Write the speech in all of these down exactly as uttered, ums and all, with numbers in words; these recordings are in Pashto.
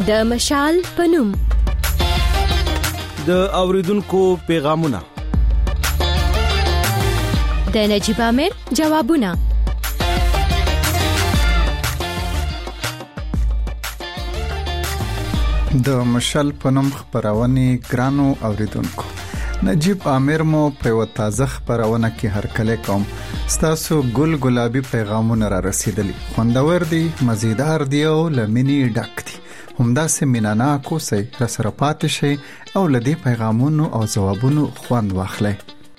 د مشال پنوم د اوریدونکو پیغامونه، د نجيب امیر جوابونه. د مشال پنوم خبرونه ګرانو اوریدونکو، نجيب امیر مو په یو تازه خبرونه کې هرکله کوم. ستاسو ګل ګلابي پیغامونه را رسیدلي، خوندور دي، مزیدار دي او لمنی ډک دي. همدا سیمینانا کوسي را سره پاتې شي او لدی پیغامونو او جوابونو خوند واخلئ.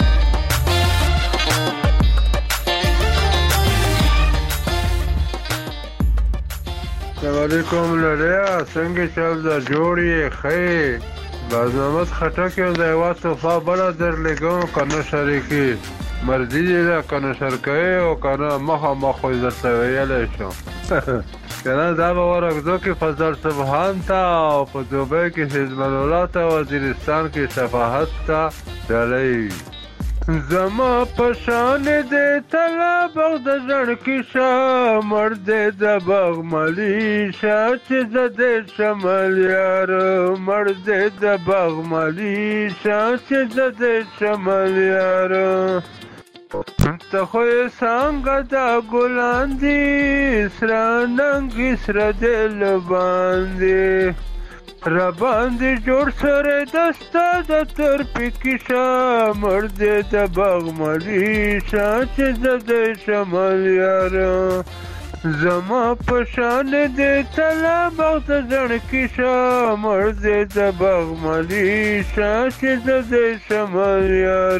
السلام علیکم لړیا، څنګه چل دا جوړی خې بازنامت خټک یو د یوه صفا بله در لګوم کنه شریکي مرضي دی دا کنه شرکوي او کنه مخامخ خو درته ویلی شم کنه دا به ورکزو کې فضل سبحان ته او په دوبۍ کې حزب الله ته وزیرستان کې شفاعت ته ډالۍ زما پشان دې تلا بغد ژړ کې شا مرد د بغملی شا چې زده شمل یار مرد د بغملی شا چې زده شمل یار ته خو څنګه دا ګلان دي سره ننګ سره دل باندې را باندې جوړ سره دستا د تر پکیشا مرد د بغملی شا چې زده شمل یار زما پشان دې تلا بغد ژړ کې شا مرد د بغملی شا چې زده شمل یار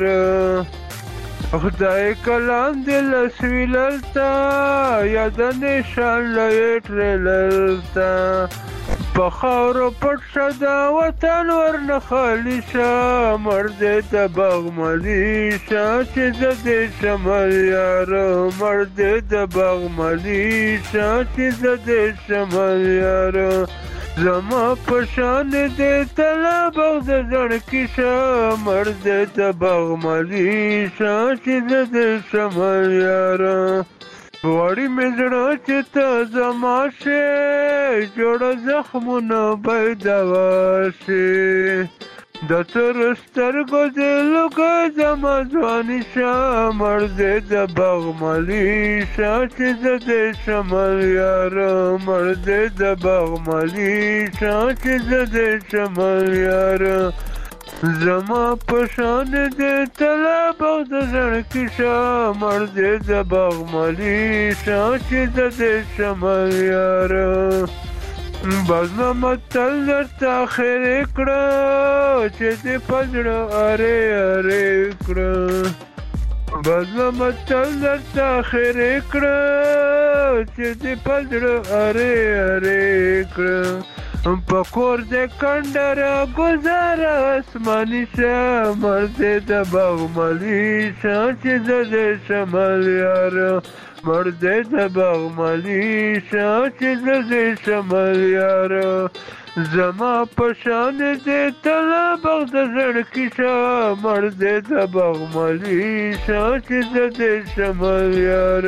خدای کلام دل سویللتا یاد نشان لایټ رللتا پخاورو پټ شدا وطن ورنه خالی شا مرد د بغملی شا چې زده شمل یار مرد د بغملی شا چې زده شمل یار زما پشان دې تلا بغد ژړ کې شا مرد د بغملی شا چې زده شمل یار وړي مې زړه چې ته زما شې جوړه زخمونه پیداوا شي د تر سترګو دې لوګه زما ځواني شا مرد د بغملی شا چې زده شمل یار مرد د بغملی شا چې زده شمل یار زما پشان دې تلا بغد ژړ کې شا مرد د بغملی شا چې زده شمل یار بازنامه تل درته خیرې کړه چې دې په زړه ارې ارې کړه بازنامه تل درته خیرې کړه چې دې په زړه ارې ارې کړه په کور دې کنډره ګزاره اسماني شه مرد د بغملی شه چې زده شمل یار مرد د بغملی شه چې زده شمل یار زما پشان دې تلا بغد ژړ کې شه مرد د بغملی شه چې زده شمل یار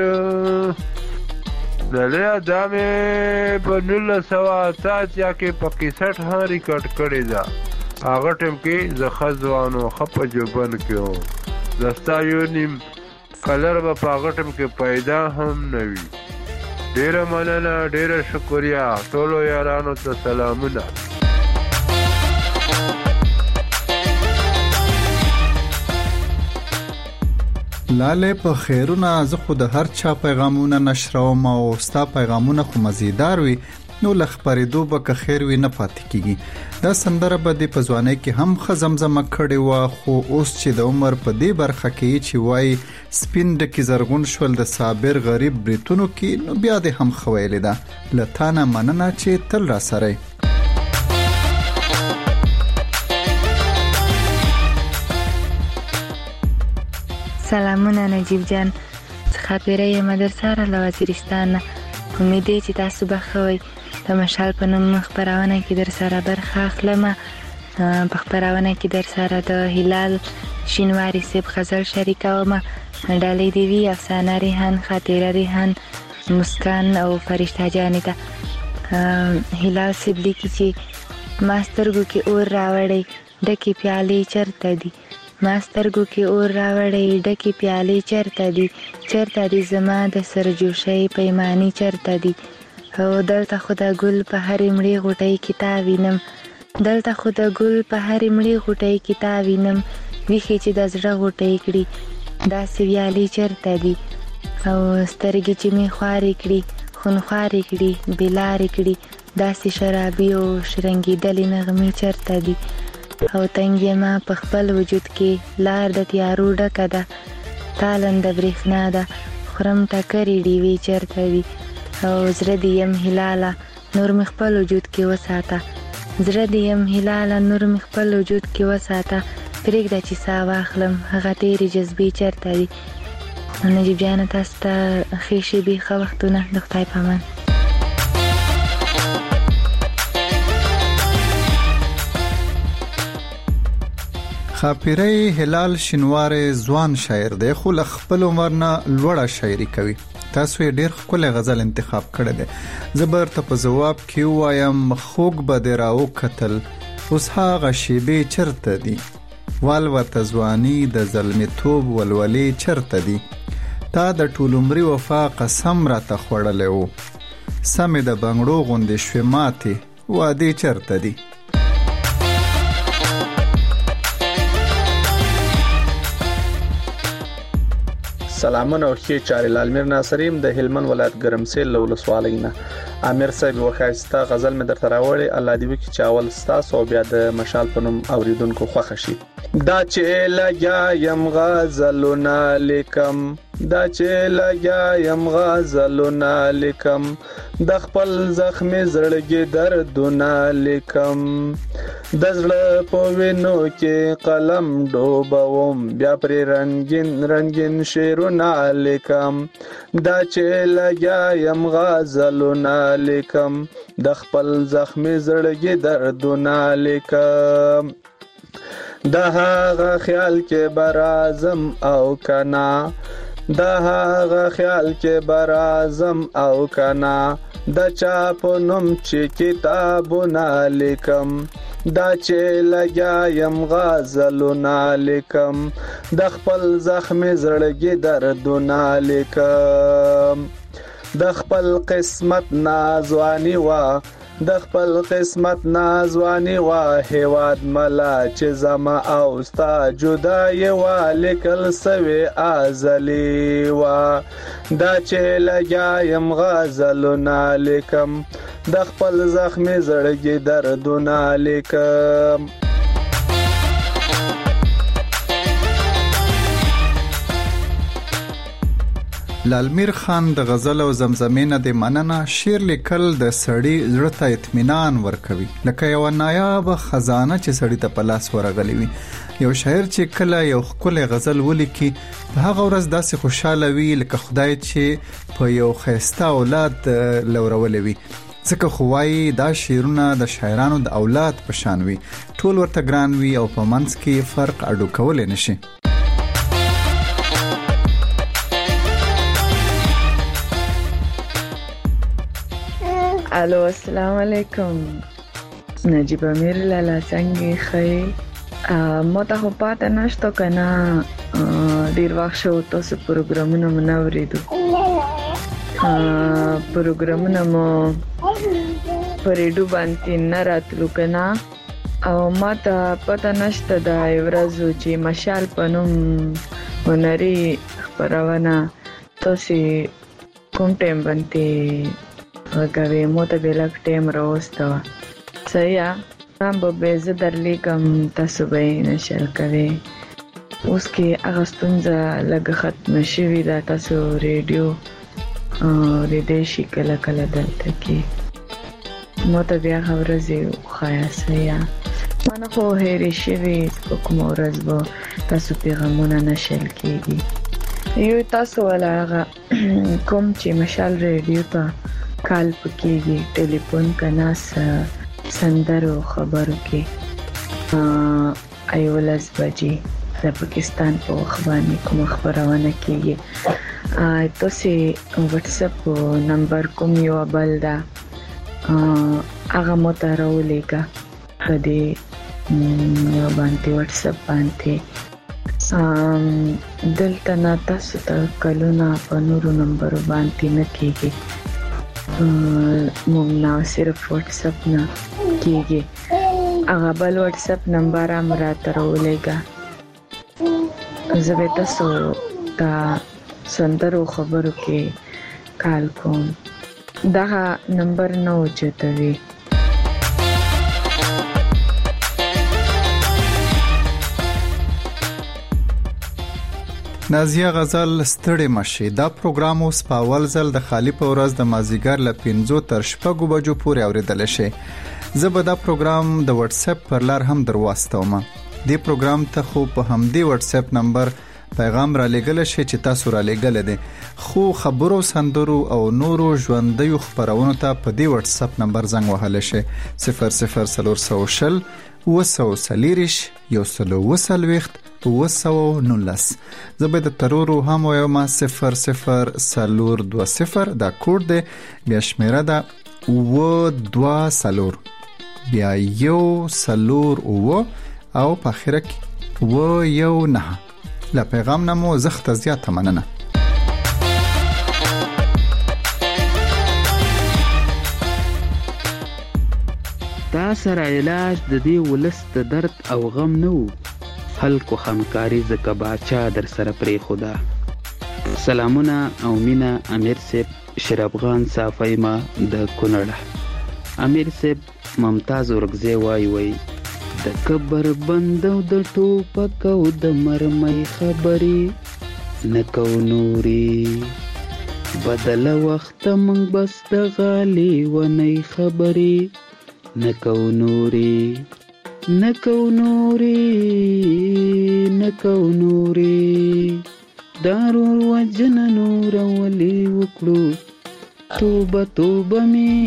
دلیا دا مې په نولس سوه اته اتیا کې په کیسټ هم ریکارډ کړې ده. هغه ټیم کې زه ښه ځوان و، ښه په جوبن کې وم. د ستا یو نیم کلر به په هغه ټیم کې پیدا هم نه وي. ډېره مننه، ډېره شکریه. ټولو یارانو ته سلامونه. لاله په خیرونه زه خو د هر چا پیغامونه نشروم او ستا پیغامونه خو مزیدار وي نو لخبرېدو به که خیر وي نه پاتې کیږي. دا سندره به د پځوانۍ کې هم خزمزمه کړې و، خو اوس چې د عمر په دې برخه کې چې وای سپین ډکی زرغون شول د صابر غریب بریتونو کې نو بیا دې هم خویلې ده. لتانه مننه چې تل را سره. سلامونه نجیب جان، څخه پیره مدرسه را له وزیرستان. امید دی چې تاسو به ښه وئ. د مشال په نوم خپرونه کې در سره برخه اخلم. په خپرونه کې در سره د هلال شینواري صاحب غزل شریکوم. ډالۍ دې وي افسانه ریحان، خاطره ریحان، مسکان او فرشته جانې ته. هلال صاحب لیکي چې ما سترګو کې اور راوړی ډکې پیالې چرته دي، ما سترګو کې اور راوړی ډکې پیالې چرته دي، چرته دي زما د سرجوشۍ پیمانې چرته دي. او دلته خو د ګل په هرې مړې غوټۍ کې تا وینم، دلته خو د ګل په هرې مړې غوټۍ کې تا وینم، ویښې چې د زړه غوټۍ کړي داسې ویالې چرته دي. او سترګې چې مې خوارې کړي خونخوارې کړي بېلارې کړي داسې شرابي او شرنګېدلې نغمې چرته دي. او تنګې ما په خپل وجود کې لار د تیارو ډکه ده، تالنده برېښنا ده خورم ټکرې ډیوې چرته دي. او زړه دې یم هلاله نور مې خپل وجود کې وساته، زړه دې یم هلاله نور مې خپل وجود کې وساته، پرېږده چې ساه واخلم هغه تېرې جذبې چرته دي. نجیب جانه تاسو ته ښې شېبې ښه وختونه د خدای په امان. خاپیری هلال شینواری ځوان شاعر دی خو له خپل عمر نه لوړه شاعري کوي. تاسو یې ډېر ښکلی غزل انتخاب کړی دی. زه به ورته په ځواب کې ووایم خوږ به دې راوکتل اوس هغه شېبې چرته دي، والوته ځواني د زلمیتوب ولولې چرته دي، تا د ټول عمري وفا قسم راته خوړلی و، سمې د بنګړو غوندې شوې ماتې وعدې چرته دي. سلامونه او ښې چارې. لالمیر ناصریم د هلمند ولایت ګرمسیل له ولسوالۍ نه. امیر صاحب یوه ښایسته غزل مې درته راوړې، الله دې وکړي چې اول ستاسو او بیا د مشال په نوم اوریدونکو خوښه شي. دا چې لګیا یم غزلونه لیکم، دا چې لګیا یم غزلونه لیکم، د خپل زخمي زړګي دردونه لیکم، د زړه په وینو کې قلم ډوبوم بیا پرې رنگین رنگین شعرونه لیکم، دا چې لګیا یم غزلونه لیکم، د خپل زخمي زړګي دردونه لیکم، د هغه خیال کې برازم او کنا، د هغه خیال کې برازم او کنا، د چا په نوم چې کتابونه لیکم، دا چې لګیا یم غزلونه لیکم، د خپل زخمي زړګي دردونه لیکم، د خپل قسمت نازوانی وا، د خپل قسمت نازوانی وا، هیواد ملا چې زما او ستا جدای وا، لیکل سوی ازلی وا، دا چې لګیا یم غزلونه لیکم، د خپل زخمي زړګي دردونه لیکم. لالمیر خان د غزل او زمزمې نه د مننه شعر لیکل د سړی زړه ته اطمینان ورکوي، لکه یو نایاب خزانه چې سړی ته په لاس ورغلی وي. یو شاعر چې کله یو ښکلی غزل ولیکي په هغه ورځ داسې خوشحاله وي لکه خدای چې په یو ښایسته اولاد لورولی وي. ځکه خو وایي دا شعرونه د شاعرانو د اولاد په شان وي، ټول ورته ګران وي او په منځ کې فرق اډو کولی نشي. الو السلام علیکم. نجیب امیر لالا څنګه ښه؟ ما ته خو پاته نشته که نه، ډېر وخت شو تاسو پروګرامونه مو نه اورېدو، پروګرامونه مو په ریډیو باندې نه راتلو که نه، او ما ته پته نشته د ورځو چې مشال په نوم هنري خپرونه تاسې کوم ټایم باندې وکوي، مو ته به لږ ټایم راوسته وه. صحیح هم به به زه درلیږم، تاسو به یې نشر کوئ. اوس کې هغه ستونزه لږه ختمه شوې ده، تاسو ریډیو اورېدی شي کله کله دلته کې. مو ته بیا هغه ورځې وښایه. صحیح ما نه خو هېرې شوې، په کومه ورځ به تاسو پیغامونه نشر کېږي. یو تاسو والا هغه کوم چې مشال ریډیو ته کال پکېږي، ټلیفون که ناس سندرو خبرو کې ایولس بجې د پاکستان په وخت باندې کومه خپرونه کېږي. تاسې وټساپ نمبر کوم یو بل ده هغه مو ته راولېږه په دې باندې واتس اپ باندې. دلته نه تاسو ته کلونه په نورو نمبرو باندې نه کېږي، مونږ نه صرف واتس اپ نه کېږي. هغه بل واتس اپ نمبر هم راته راولېږه، زه به تاسو ته سندرو خبرو کې کال کوم. دغه نمبر نه اوچتوي. نازیه غزل ستړې مشي. دا پروګرام اوس په اول ځل د خالی په ورځ د مازیګر ل پنځو تر شپږو بجو پورې اوریدل شي. زه به دا پروګرام د واتس اپ پر لار هم درواستوم. دې پروګرام ته خو په همدې واتس اپ نمبر پیغام را لګل شي چې تاسو را لګل دي، خو خبرو سندرو او نورو ژوندۍ خبرونو ته په دې واتس اپ نمبر زنګ وهل شي صفر صفر سلور سوشل وسو سلیریش یو سلو وسلويخت وسو نولس. زبې د ترورو هم یو ما صفر صفر سلور دو صفر دا کوډ دی، بیا شمیره ده و دوا سلور بیا یو سلور او او په اخره کې و یو نه. لا پیغام نمو زخت زیاته مننه. دا سره علاج د دې ولست درد او غم نو خلکو همکاري زکه باچا در سره پرې خدا. سلامونه او مینا امیر صاحب شرابغان صافی ما د کونړ. امیر صاحب ممتاز ورغزي وای وای د کبر بندو د ټوپک او د مرمۍ خبري نکو نوري بدل وخت من بس د غالي ونی خبري نکو نوري نکو نوري نکو نوري دارور وجن نور ولي وکړو توبه توبه می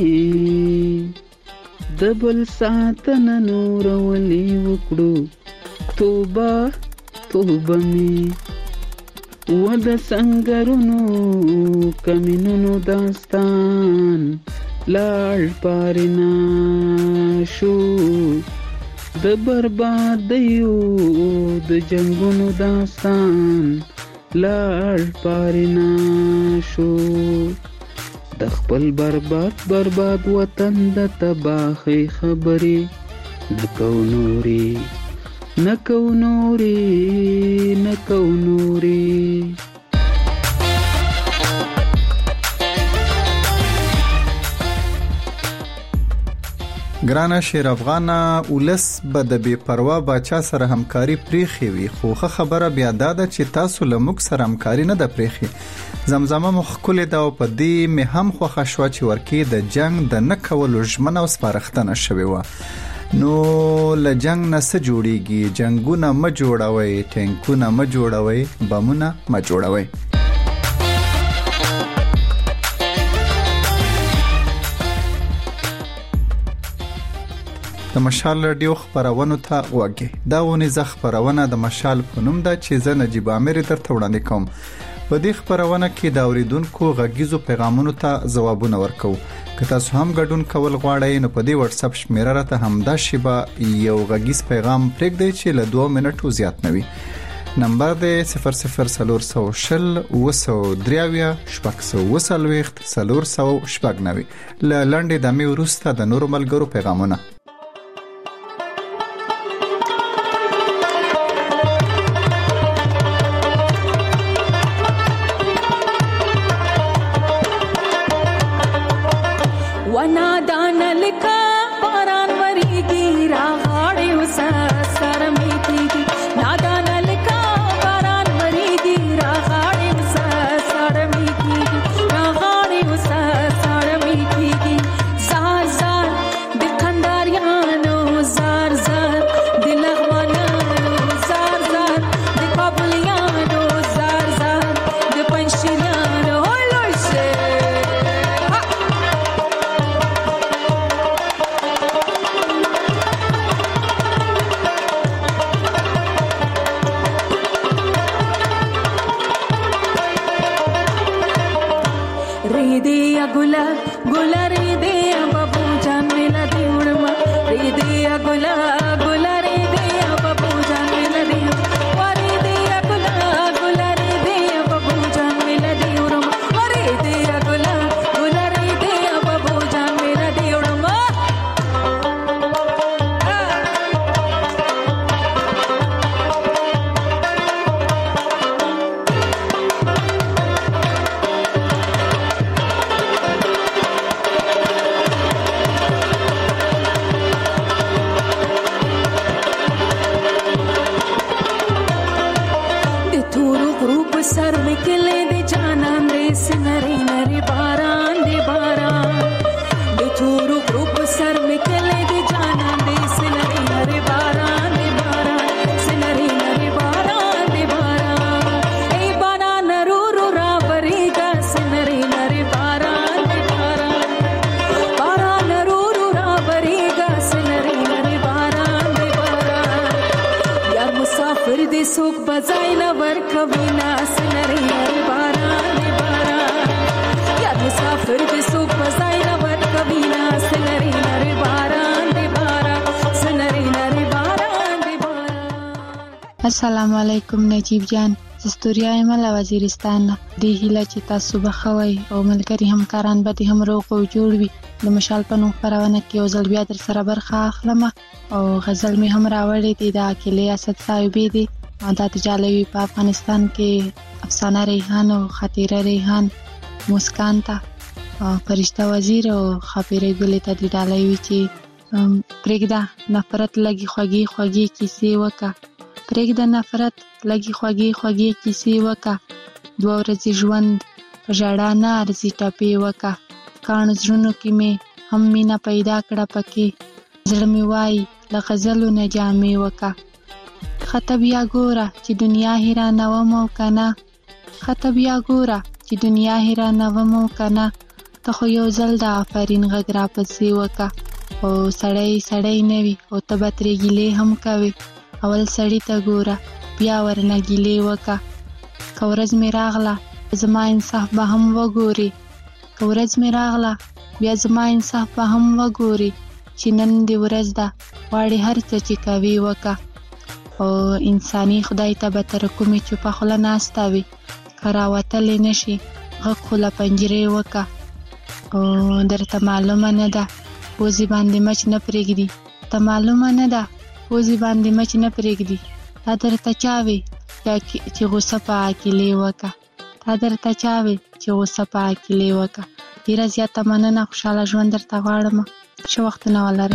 دبل ساتن نور ولي وکړو توبه توبه می ود سنگرونو کمینونو داستان لاړ پارینا شو د بربادیو د جنگونو داستان لاړ پارینا شو د خپل برباد برباد وطن د تباہی خبري نکو نوري نکو نوري نکو نوري. ګرانه شیر افغانه ولس به د بے پروا باچا سره همکاري پریخي وي، خو خبره بیا دا ده چې تاسو له موږ سره همکاري نه ده پریخي. زمزمه مخ کولې دا په دې مې هم خوښه شو چې ورکی د جنگ د نه کولو ژمنه وسپارښتنه شوې و. نو له جنگ نه څه جوړیږي؟ جنگونه م جوړوي، ټینکونه م جوړوي، بمونه م جوړوي. د مشال رادیو خبرونه ته وګورئ. دا ونی زخ خبرونه د مشال په نوم ده چې زه نجیب امیر درته وړاندې کوم. په دې خبرونه کې د اوریدونکو غږیزو پیغامونو ته ځوابونه ورکو. که تاسو هم ګډون کول غواړئ نو په دې واتس اپ شمیره راته همدا شیبه یو غږیز پیغام پرېږدئ چې له دوه منټو زیات نه وي. نمبر دی صفر صفر سلور سو شل وسو دریاویا شپږ سو وسلويخت سلور سو شپږ نوي. له لنډې دمې وروسته د نورو ملګرو پیغامونه. रे दे या गुला गुला रे दे या बबू السلام علیکم نجیب جان، زستوریا یم له وزیرستان نه. دی هیله چې تاسو به خوي او ملګری همکاران به هم روغ او جوړ وي. د مشال په نوم خبرونه کې یو ځل بیا در سره برخه اخلم او غزل می هم راوړې دي د اکیلې اسد صاحبې دي. دا تجالوی په افغانستان کې افسانه ریحان او خطیره ریحان مسکان ته فرشته وزیر او خبرې ګلې ته دی ډالوي چې پرېږده نفرت لګي خوږي خوږي کیسې وکا پرېږده نفرت لګي خوږي خوږي کیسې وکا دوه ورځې ژوند په ژړا نه ارزي ټپې وکا کاڼو زړونو کې مې هم مینه پیدا کړه پکې زړه مې وایي له غزلو نه جامې وکا خطه بیا ګوره چې دنیا هیرانوم او که نه خطه بیا ګوره چې دنیا هیرانوم او که نه ته خو یو ځل د آفرین غږ راپسې وکا او سړی سړی نه وي او ته به ترې ګیلې هم کوې اول سړي ته ګوره بیا ورنه ګیلې وکا که ورځ مې راغله زما انصاف به هم وګوري که ورځ مې راغله بیا زما انصاف به هم وګوري چې نن دې ورځ ده غواړې هر څه چې کوي وکا او انساني خدای ته به تر کومې چوپه خوله ناسته وي که راوتلی نه شي غږ خو له پنجرې وکا او درته معلومه نه ده پوزې باندې مچ نه پرېږدي ته معلومه نه ده پوزې باندې مچ نه پرېږدي تا درته چا وي چې غوسه په عاقلې وکا تا درته چا وي چې غوسه په عاقلې وکا ډېره زیاته مننه خوشحاله ژوند درته غواړم ښه وختونه ولرئ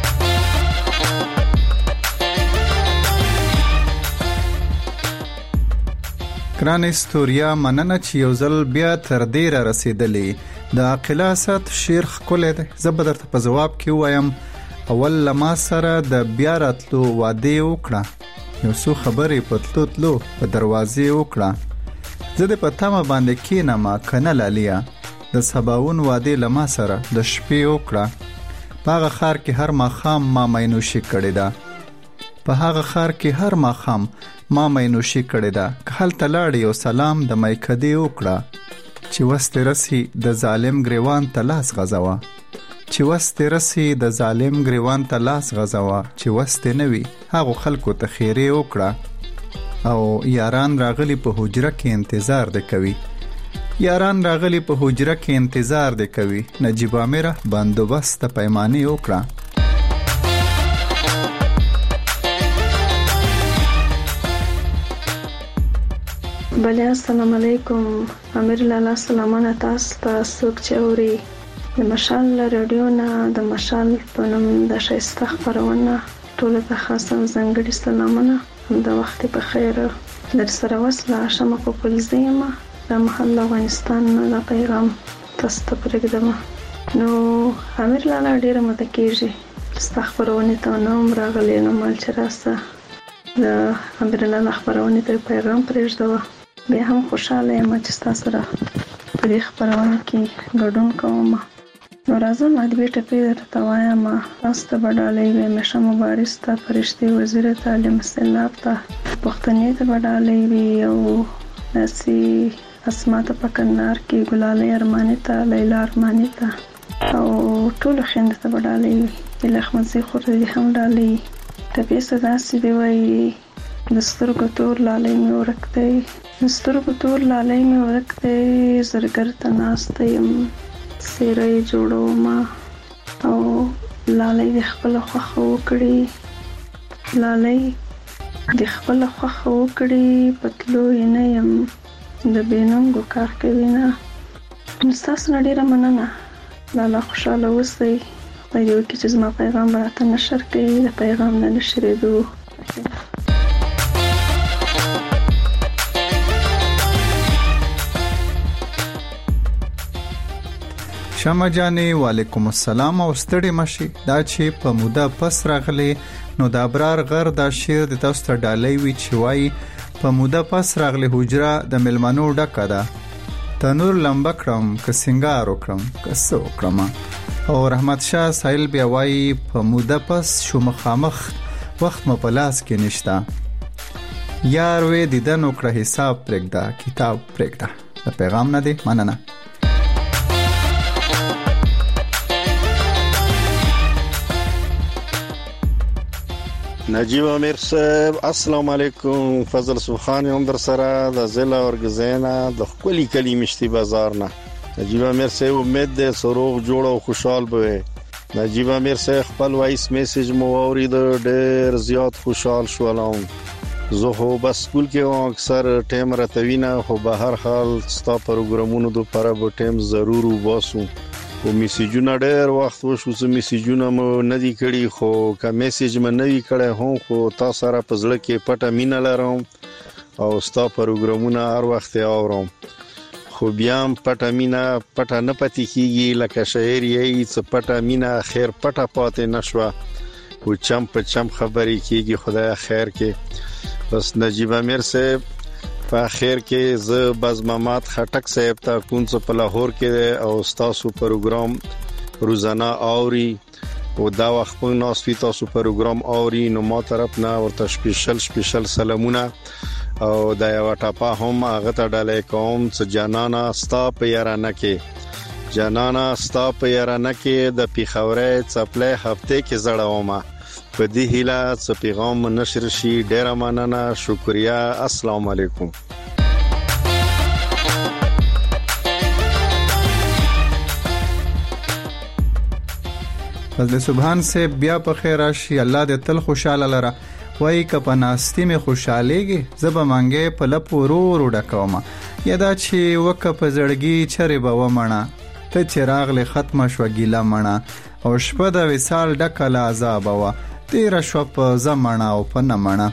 ګرانې ستوریا مننه چې یو ځل بیا تر دې را رسېدلې د عاقله اسد شعر ښکلی دی زه به درته په ځواب کې ووایم اول له ما سره د بیا راتلو وعدې وکړه یو څو خبرې په تلو تلو په دروازې وکړه زه دې په تمه باندې کښېنمه که نه لاليه د سباوون وعدې له ما سره د شپې وکړه په هغه ښار کې هر ماښام ما مینوشي کړې ده په هغه ښار کې هر ماښام ما مینوشي کړې ده که هلته لاړې یو سلام د میکدې وکړه چې وستې رسي د ظالم ګریوان ته لاس غځوه چې وستې رسي د ظالم ګریوان ته لاس غځوه چې وستې نه وي هغو خلکو ته خیرې وکړه او یاران راغلي په حجره کې انتظار دې کوي یاران راغلي په حجره کې انتظار دې کوي نجیب عامره بندوبست پیمانې وکړه بله السلام علیکم امیر لالا سلامونه تاسو ته څوک چې اوري د مشال رادیو نه د مشال په نوم د ښایسته خپرونه ټولو ته خاصه ځانګړي سلامونه د وخت په خیر در سره وصله شمه پوپلزه یم د محل افغانستان نه دا پیغام تاسو ته پرېږدم نو امیر لالا ډېره موده کېږي ستا خپرونې ته نه وم راغلی نو مال چې راسه د امیر لالا خپرونې ته پیغام پرېږدوه بیا هم خوشحاله یم چې ستا سره په دې خپرونه کې ګډون کوم نو راځه مادبي ټپې درته وایم تاسو ته به ډالۍ وي همیشه مبارز ته فرشتې وزیر تعلیم سیلاب ته پښتنې ته به ډالۍ وي او داسې اسما ته په کندهار کې ګلالۍ ارماني ته لیلا ارماني ته او ټول خويندو ته ډالۍ وي. د لخمزي خور دې هم ډالۍ. طبيعي صدا سي دی وای د سترګو تور لالۍ مې ورک دی، د سترګو تور لالۍ مې ورک دی، زرګر ته ناسته یم څېره یې جوړوم او لالۍ د خپله خوښه وکړي، لالۍ د خپله خوښه وکړي، په تلو یې نه یم د بېننګو کار کوي نه. ستاسو نه ډېره مننه. لالا خوشحاله اوسئ. خدای دې وکړي چې زما پیغام به راته نشر کوي، د پیغام د نشرېدو. شمع جانې وعلیکم السلام او ستړي مشي. دا چې په موده پس راغلی نو د ابرار غر دا شعر د تاسو ته ډالۍ وي چې وایي په موده پس راغلی حجره د ملمنو ډکه ده، تنور لمبه کړم که سنگار وکړم که څه وکړم. او رحمت شاه سایل بیا وایي په موده پس شو مخامخ وخت مې په لاس کې نشته، یار وې دیدن وکړه حساب پرېږده کتاب پرېږده. د پیغام نه دی مننه. نجیب امیر صاحب السلام علیکم. فضل سبحان هم در سره د ضلع ورګزینا د خپلی کلی مشتي بازار نه. نجیب امیر صاحب امید ده سروغ جوړ او خوشحال به. نجیب امیر صاحب خپل وایس میسج مو اورید ډېر زیات خوشحال شولم. زه هو بس سکول کې اکثر ټیم راتوینه، خو به هر حال ستا پروګرامونو د لپاره به ټیم ضرور وباسو. او میسیجونه ډېر وخت وشو چې میسیجونه مو نه دي کړي، خو که میسیج مې نه وي کړی هم خو تاسو سره په زړه کې پټه مینه لرم او ستا پروګرامونه هر وخت اورم، خو بیا هم پټه مینه پټه نه پاتې کېږي. لکه شاعر یې چې پټه مینه خیر پټه پاتې نه شوه، خو چم په چم خبرې کېږي. خدای خیر کې. بس نجیب امیر صاحب په خیر کې. زه بزمامات خټک صاحب ته کونڅ په لاهور کې او تاسو پروګرام روزانه اوري او دا وخت په ناسوي تاسو پروګرام اوري نو ما طرف نه ورته سپیشل سپیشل سلامونه او دا یو ټاپه هم هغه ته ډالۍ کوم چې جانانا ستا په یارانه کې، جانانا ستا په یارانه کې د پیښورې چپلې هفته کې زړاومه په دې هیله چې پیغام نشر شي. ډیره مننه، شکریا، السلام علیکم. فضل سبحان سے بیا په خیر راشي. الله دې تل خوشاله لره. وای ک په ناستی می خوشالېږي زبا مانګې په لپو ورو ورو ډکوم، یدا چې وک په زړګي چرې به ومنه، ته چراغ له ختمه شو ګیلا مڼه، او شپه د وصال ډکه لا عذاب وا تیر شو په زمانه او په نمنه.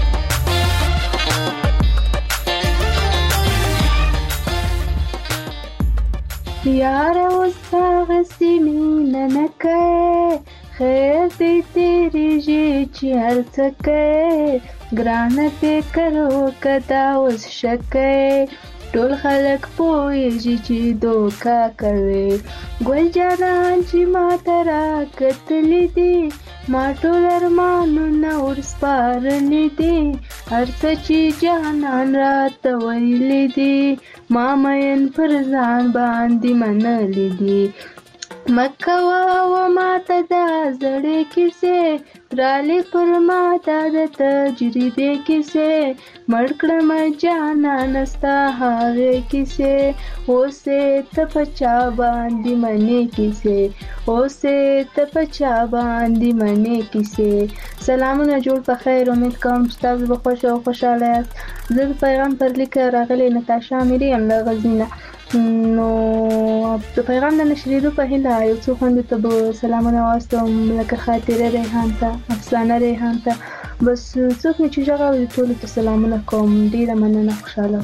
یار وساغ سیمینه نکه خیر دې تیری جی چې هر څه کوي ګرانه فکر وکدا اوس شکه ټول خلک پوهیږي چې دوکا کوي ګل جانان چې ما ترا کتلې دي ما ټول ارمانونه ورسپارلې دي هر څه چې جانان راته ویلې دي ما مین پر ځان باندې منلې دي مکوا و ماته دا زړې کیسې رالی پر ماته د تجربې کیسې مړ کړم جانان ستا هغې کیسې اوسې ته په چا باندې منې کیسې اوسې ته په چا باندې منې کیسې. سلامونه جوړ په خیر. امید کوم چې تاسو به خوښ او خوشحاله یاست. زه د پیغام پر لیک راغلی نتاشا امیري یم له غزني. نو د پیغام د نشریدو په هیله یو څو خویندو ته به سلامونه واستوم لکه خاطره ریحان ته افسانه ریحان ته بس څوک مې چې غږ اوري ټولو ته سلامونه کوم. ډېره مننه. خوشحاله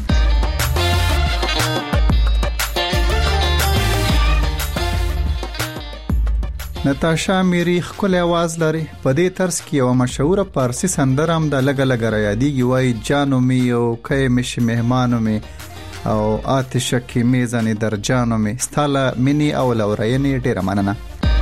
نتاشا میری خپل आवाज لري. په دې طرز کې یو مشهور فارسی سندره هم د لګ لګ را یادېږي وای جانو می او کای مش مهمانو می او آتش کی میزان در جانو می ستاله منی او لورینې. ډیره مننه.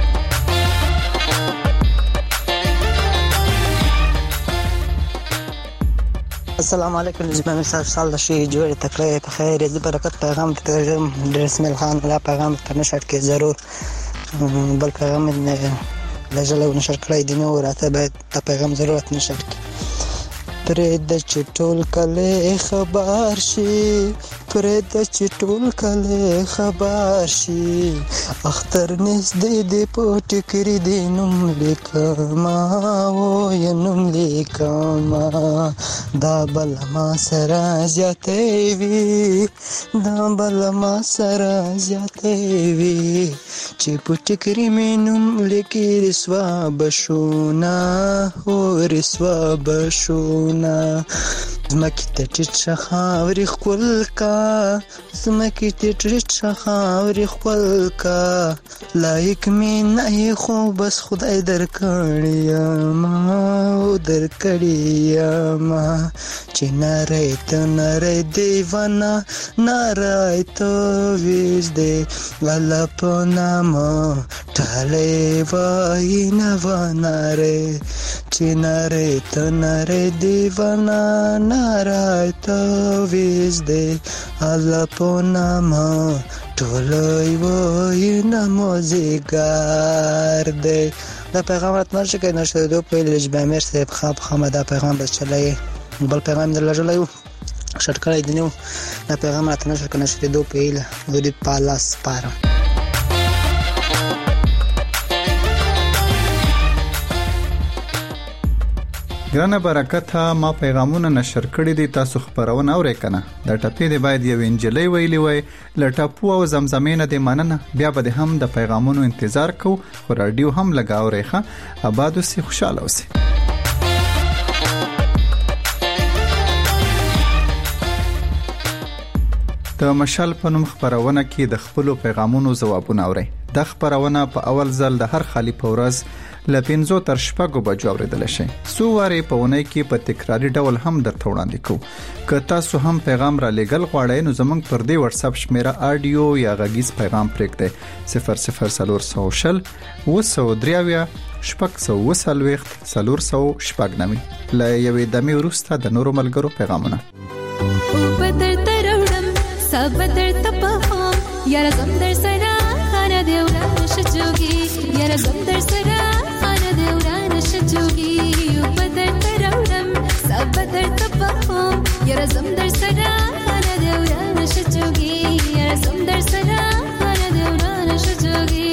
السلام علیکم. جبه مې صاحب سال شي جوړ تکړه په خیر. دې برکت پیغام ته رسمل خان لا پیغام ته نشر کې ضرور بل پیغام لږه لږ نشر کړی دی نو راته باید دا پیغام ضرورت نشر کړي. پرېږده چې ټول کلی خبر شي، پرېږده چې ټول کلی خبر شي، اختر نږدې دی په ټکري دی نوم لیکمه وایه نوم لیکمه، دا به له ما سره زیاتی وي، دا به له ما سره زیاتی وي، چې په ټکري مې نوم لیکي رسوا به شونه هو رسوا به شونه. زمکې ته ټیټ شه خاورې ښکل کا، زمکې ته ټیټ شه خاورې ښکل کا، لایق مې نه یې خو بس خدای درکړی یمه او درکړی یمه، چې نری ته نری دیوانه نری ته ویز دی الله په نامه ټالی وایي نوه نری، چې نری ته نری دیوانه نری ته ویز دی الله په نامه ټولی وایي نمازیګر دی. دا پیغام رات نشه که نشده دو پیل لجبه امیر صاحب خواب خامه دا پیغام بس چلایه بل پیغام در لجلای و شرکلای دینیو. دا پیغام رات نشه که نشده دو پیل ودی پالاس پارم. ګرانه برکته ما پیغامونه نشر کړي دي، تاسو خبرونه اورئ کنه. دا ټپې دی باید یو انجلۍ ویلي وای لټاپو او زمزمې نه دی مننه، بیا به هم د پیغامونو انتظار کو، خو رادیو هم لګاورئ ښه. آباد اوسئ، خوشاله اوسئ. د مشال په نوم خبرونه کې د خپلو پیغامونو ځوابونه اورئ. د خبرونه په اول ځل د هر خالی په ورځ ل پنځو تر شپږو بجو اوریدل شي. سو واره په ونې کې په تکراری ډول هم درته وړاندې کوو. که تاسو هم پیغام را لېږل غواړئ نو زموږ پر دې واتس اپ شمیره آډیو یا غږیز پیغام پرېږدئ صفر صفر څلور سوه شل اوه سوه درې اویا شپږ سوه اوه څلوېښت څلور سوه شپږ نوي. له یوې دمې وروسته د نورو ملګرو پیغامونه. صبر تپهم یاره زم در سره خانه دیورانش جوگی، یاره زم در سره خانه دیورانش جوگی، و بدر ترورم صبر تپهم یاره زم در سره خانه دیورانش جوگی، یاره زم در سره خانه دیورانش جوگی.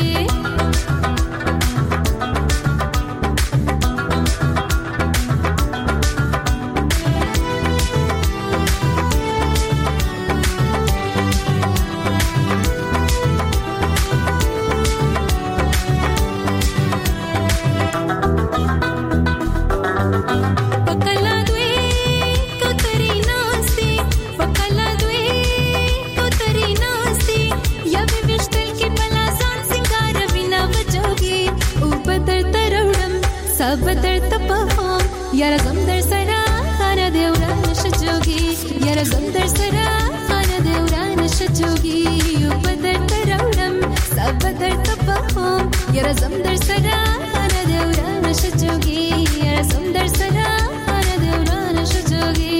بدر تپهم یاره زم در سره خانه دیورانش جوگی، یاره زم در سره خانه دیورانش جوگی، و بدر ترورم سب بدر تپهم یاره زم در سره خانه دیورانش جوگی، یاره زم در سره خانه دیورانش جوگی.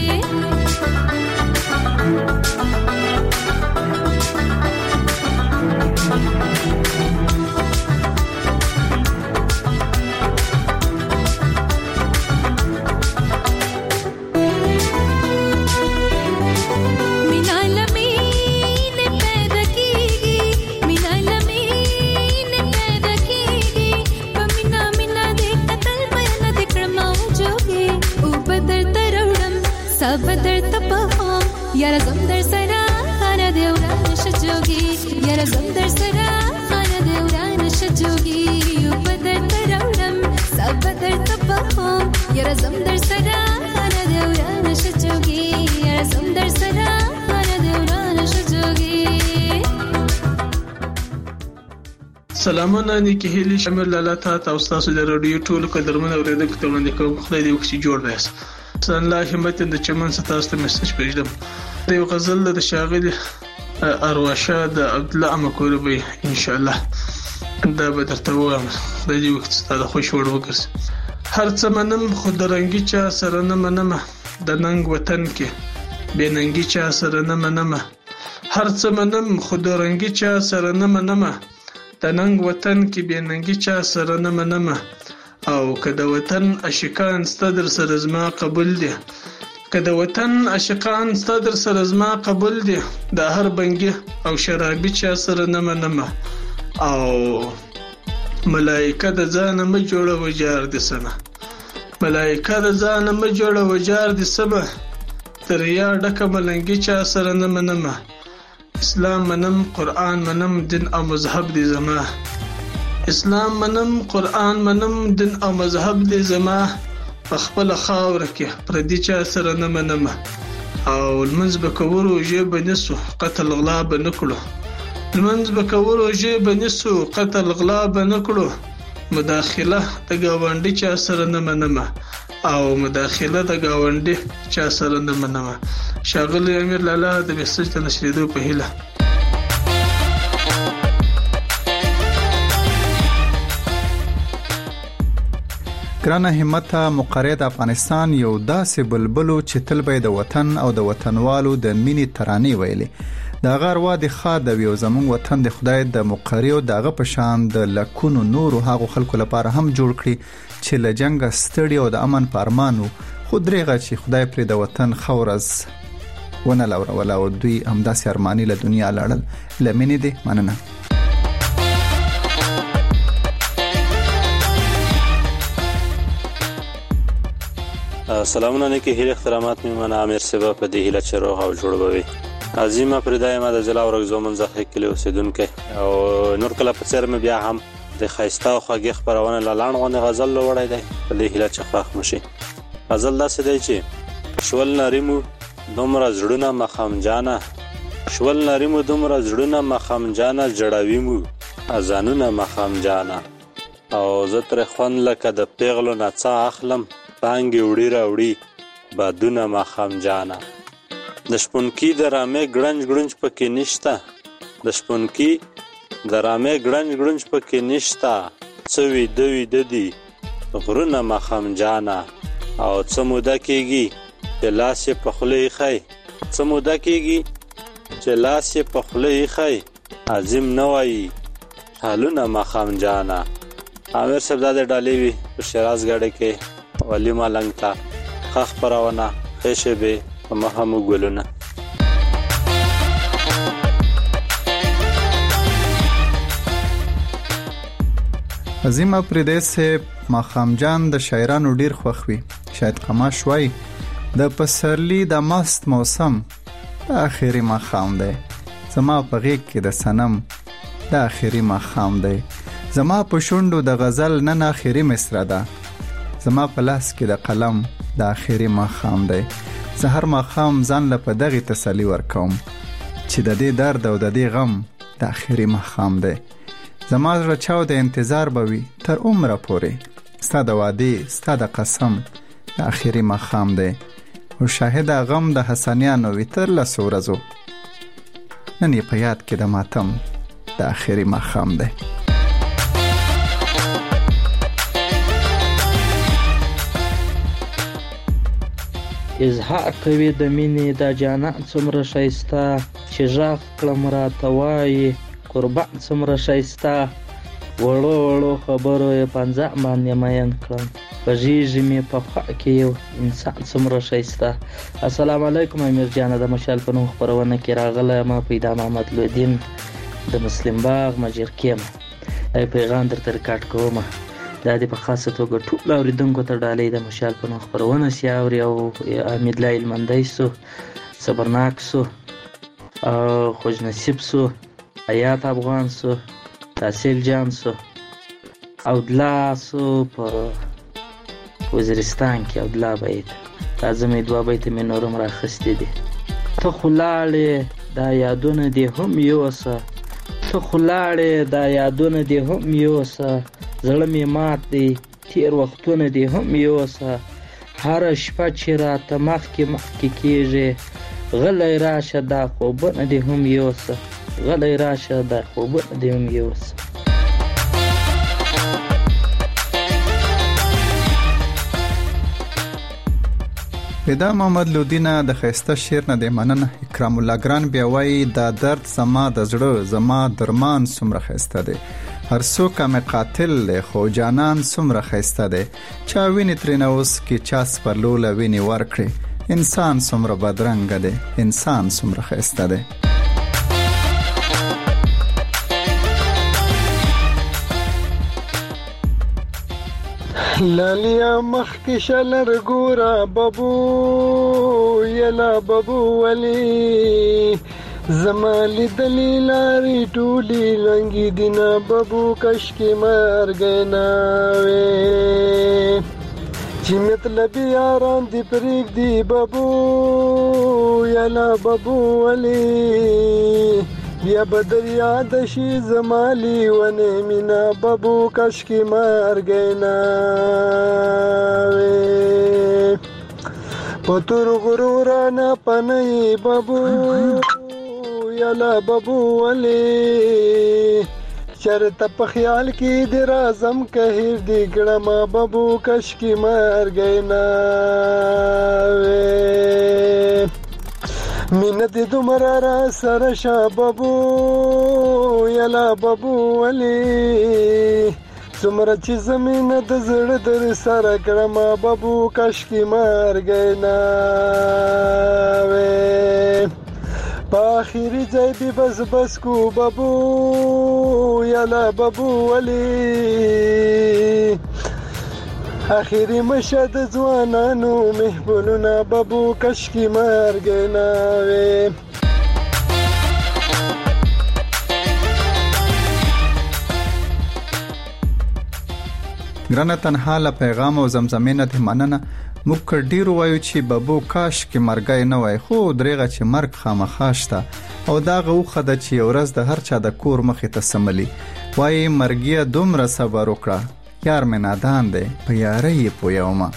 بدر تپهم یاره زم در سره خانه دیورانش جوگی، یاره زم در سره خانه دیورانش جوگی، و بدر ترورم سب بدر تپهم یاره زم در سره خانه دیورانش جوگی، یاره زم در سره خانه دیورانش جوگی. سلامونه نیکی هیلی شامل لاله تا تاسو تاسو د رادیو ټولو قدرمنو اوریدونکو ته وړاندې کوم. خدای دې وکړي جوړ وایاست. الله همت د چمن ستاسو ته میسج پېژدم. د یو غزل د شاغل ارواشه د عبد الله امکوربي ان شاء الله دا به درته وایم. د دې وخت ستاسو خوش وړ وګرځي. هر څه منم خو درنګي چا سره نه منم، د ننګ وطن کې به ننګي چا سره نه منم. هر څه منم خو درنګي چا سره نه منم، د د ننګ وطن کې بې ننګي چا سره نه منمه او که د وطن عاشقان ستا در سره زما قبول دي که د وطن عاشقان ستا در سره زما قبول دي د هر بنګي او شرابي چا سره نه منمه او ملائکه د ځانه مه جوړوه جار دې سمه ملائکه د ځانه مه جوړوه جار دې سمه تر یا ډکه ملنګي چا سره نه منمه اسلام منم قرآن منم دین او مذهب دې زما اسلام منم قرآن منم دین او مذهب دې زما په خپله خاوره کې پردي چا سره نه منمه او لمونځ به کوو روژې به نیسو قتل غلا به نه کړو لمونځ به کوو روژې به نیسو قتل غلا به نه کړو مداخله د ګاونډي چا سره نه منمه او مداخله د ګاونډي چا سره نه منمه ښاغلی امیر لالا د میسج د نشریدو په هیله. ګرانه همته مقرې د افغانستان یو داسې بلبلو چې تل به د وطن او د وطنوالو د مینې ترانې ویلې د غار وادي خاده وی او زمونږ وطن د خدای د مقرې او دغه پشان د لکونو نورو هغو خلکو لپاره هم جوړ کړي چې له جنگ ستړي او د امن په ارمانو خو درېغه چې خدای پرې د وطن خورز ونه لورول او دوی همداسې ارماني له دنیا لاړل لمنې دي مننه. سلامونه نیکی هیل اخترامات میمانه امیر سبا په دې هیله چې روغ او جوړ به وي. عظیمه پردای ما د ضلع ورغزو منځخه کلی اوسیدونکو او نور کله په څیر مې بیا هم د خایسته او خوږی خبرونه لاله غونې غزل لوړای دی په دې هیله چې خوښ مشي. غزل داسې دی چې شول نریمو دومره زړونه مخام جانه شول نریمو دومره زړونه مخام جانه جړاویمو اذانونه مخام جانه او زه تر خوند لکه د پیغلو نڅا اخلم پانګې وړي راوړي بادونه مخام جانه د شپونکي د رامې ګړنج ګړنج پکې نشته د شپونکي د رامې ګړنج ګړنج پکې نشته څه ویده ویده دي غرونه مخام جانه او څه موده کېږي چې لاس یې په خوله ایښی څه موده کېږي چې لاس یې په خوله ایښی عظیم نه وایي حالونه مخام جانه. امیر صاحب دا د ډالۍ وي په شیراز ګاډۍ کې ولی مالنګ ته ښه خپرونه ښې شېبې په مخه مو ګلونه. عظیمه پردې صاحب ماښام جان د شاعرانو ډیر خوښ وي. شاید قماش وای د پسرلی د مست موسم د اخري ماښام دی زما په غیږ کې د صنم د اخري ماښام دی زما په شونډو د غزل نن اخري مصره ده زما په لاس کې د قلم د اخري ماښام دی زه هر ماښام ځان له په دغې تسلي ورکوم چې د دې درد او د دې غم د اخري ماښام دی زما زړه چاو د انتظار به وي تر عمره پورې ستا د وعدې ستا د قسم د اخري ماښام دی او شاهد غم د حسنیانو وي تر لسو ورځو نن یې په یاد کې د ماتم د اخري ماښام دی. اظهار کوي د مینې د جانان څومره ښایسته چې غږ کړم راته وایي قربان څومره ښایسته وړو وړو خبرو یې پنځه باندې مین کړم غږیږي مې په خوا کې یو انسان څومره ښایسته. السلام علیکم امیر جانه د مشال په نوم خپرونه کې راغلی ما پیدا محمد لودین د مسلم باغ مجرکیم ای پیغام درته ریکارډ کوم دا دې په خاصه توګه ټول اوریدونکو ته ډالۍ د مشال په نوم خپرونه سي اوري او امید لا علمندی سو صبرناک سو او خوش نصیب سو حیات افغان سو تحصیل جان سو او دلا سو په وزیرستان کې او دلا بیت لازم دوه بیت مې نورم راخستې دي ته خلاړې دا یادونه دې هم یوسه ته خلاړې دا یادونه دې هم یوسه زړه مې مات دی تیر وختونه دې هم یوسه هر شپه چې راته مخکې مخکې کېږي غلی راشه دا خوبونه دې هم یوسه غلی راشه دا خوبونه دې هم یوسه. پیدا محمد لودینه د خیسته شعر نه دی مننه. اکرام الله ګران بیا وایي دا درد زما د زړه زما درمان څومره خیسته دی هر څوک مې قاتل له خو جانان څومره خسته ده چا ویني ترنه اوس کې چاس پر لوله ویني ورکړي انسان څومره بدرنګ ده انسان څومره خسته ده لالیا مخ کې شلر ګورا ببو یلا ببو ولی زمالی دلیلاری ټولی لنګي دینا ببو کش کې مرګ ناوي چې مطلب یاران دی پریک دی ببو یلا ببو ولی بیا بدریا د شي زمالی ونه مینا ببو کش کی مار گینا پتور غرورا نا پنئی ببو یلا ببو ولی چرته په خیال کې د رازم کهیر دی ګړما ببو کش کی مار گینا مینت دومره را سره شا ببو یلا ببو ولی څومره چې زمینه د زړه در سره کړم ببو کش کی مرګ نه وې په اخري ځای به بس بس کو ببو یلا ببو ولی اخیری مشد ځوانانو محبولونه ببو کش کی مرګ ناوي ګرانه تنها له پیغام او زمزمینه د مننه موږ ډیر وایو چې ببو کاش کې مرګای نه وای خو درېغه چې مرګ خامخاشته او دا غوخه د چې ورځ د هر چا د کور مخې ته سملی وای مرګیا دومره صبر وکړه یار مې نادان دی په یارۍ یې پویومه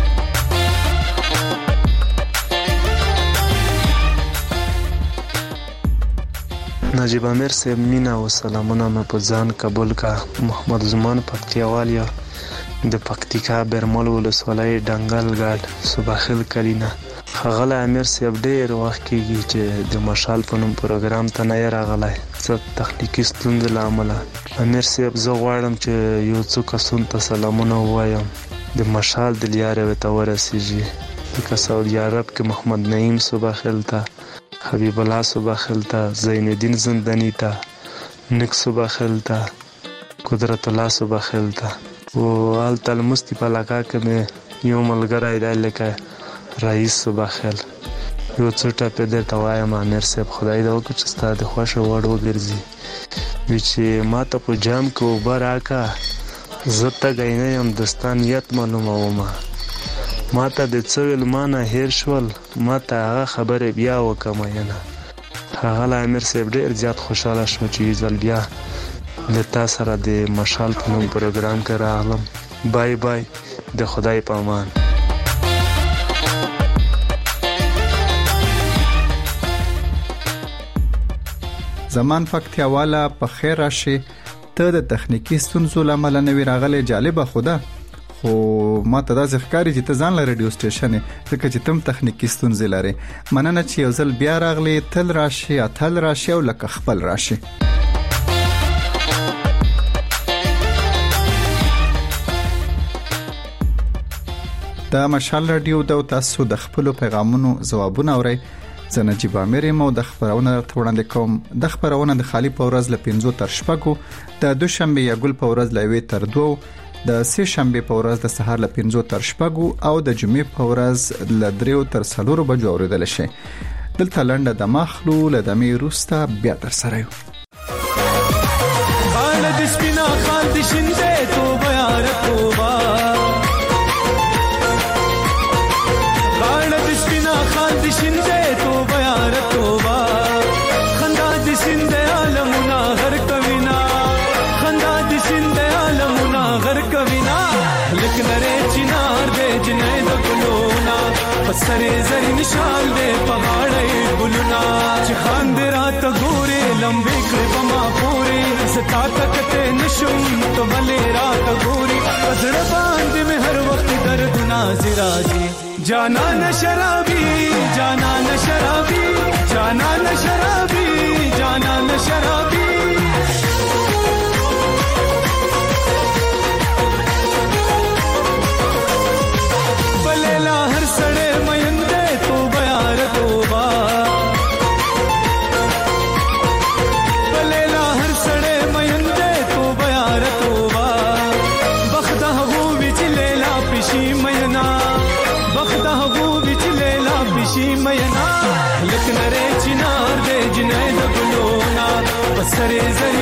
نجیب امیر صاحب مینا و سلامونه مې په ځان قبول کا محمد زمان پکتیاوالیا د پکتیکا برمل ولسوالۍ ډنګل ګاډ صباخیل کلینا خغله امیر صاحب ډېر وخت کېږي چې د مشال په نوم پروګرام ته نه راغلی څه تخنیکي ستونزې له امله امیر صاحب زه غواړم چې یو څو کسونو ته سلامونه ووایم د مشال د لیارې ورته ورسیږي لکه سعودي عرب کې محمد نعیم صباخیل ته حبیب الله صباخیل ته زین الدین زندانی ته نک صباخیل ته قدرت الله صباخیل ته او هلته المستی په علاقه کې مې یو ملګری دی لکه رئیس صباخیل یو څه ټاپې درته وایم امیر صاحب خدای دې وکړي چې ستا د خوښه وړ وګرځي وی چې ما ته په جام کې اوبه راکړه زه تږی نه یم د ستا نیت معلومومه ما ته د څه ویل ما نه هیر شول ما ته هغه خبرې بیا وکړه مینه هغه امیر صاحب ډېر زیات خوشحاله شو چې یو ځل بیا د تا سره د مشال په نوم پروګرام کې راغلم بای بای د خدای په امان زمان پکتیاوالا په خیر راشي ته د تخنیکی ستونزو لامل نه وی راغلی جالبه خوده خو ما ته دا ځخکاری چې ته ځان له رادیو سټیشن ځکه چې تم تخنیکی ستونزې لري مننه چې یو ځل بیا راغلی تل راشي اتل راشي او لکه خپل راشي دا مشال رادیو د تاسو د خپل پیغامونو ځوابونه اوري زه نجیب امیر مو د خبرونه تر وړاندې کوم د خبرونه د خالی په ورځ ل پنځو تر شپږو د دوشنبه یا ګل په ورځ ل وی تر دوه د سه شنبه په ورځ د سهار ل پنځو تر شپږو او د جمعې په ورځ ل دریو تر څلورو بجو اوریدل شي دلته لنډه د مخلو ل دمې روستا بیا تر سره یو خال د سپینا خال د شینځه توبه یار توبه خال د سپینا خال د شینځه توبه یار توبه خندا د سینځه عالمونه غر کوینا خندا د سینځه عالمونه غر کوینا لیکن رے چنار دے جنې د ګلونا پسره زری نشال دے پهاړې ګلونا چې خاند رات ګوري لمبي کړ پما پوري ستا تکته نشم تو بلې رات ګوري پزړ باندې مې هر وخت درد نازر راځي جانا ن شرابي جانا ن شرابي جانا ن شرابي جانا ن شرابي